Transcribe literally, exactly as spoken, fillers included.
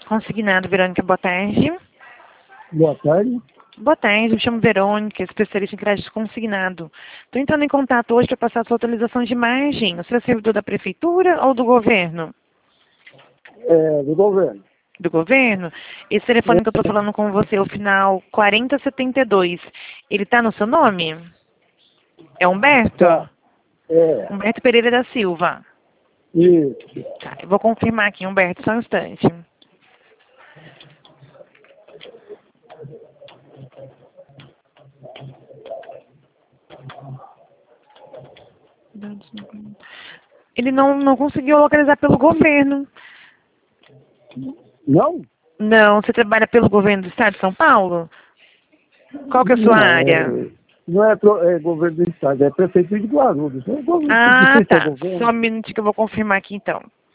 Consignado, Verônica, boa tarde. Boa tarde. Boa tarde, me chamo Verônica, especialista em crédito consignado. Estou entrando em contato hoje para passar a sua atualização de margem. Você é servidor da prefeitura ou do governo? É, do governo. Do governo? Esse telefone que eu estou falando com você, o final quarenta setenta e dois, ele está no seu nome? É Humberto? Tá. É. Humberto Pereira da Silva. Isso. Tá, eu vou confirmar aqui, Humberto, só um instante. Ele não, não conseguiu localizar pelo governo. Não? Não, você trabalha pelo governo do estado de São Paulo? Qual que é a sua Não, área? é, não é, pro- é governo do estado, é prefeitura de Guarulhos. É governo, não Ah, sei se é tá. governo. Só um minutinho que eu vou confirmar aqui então.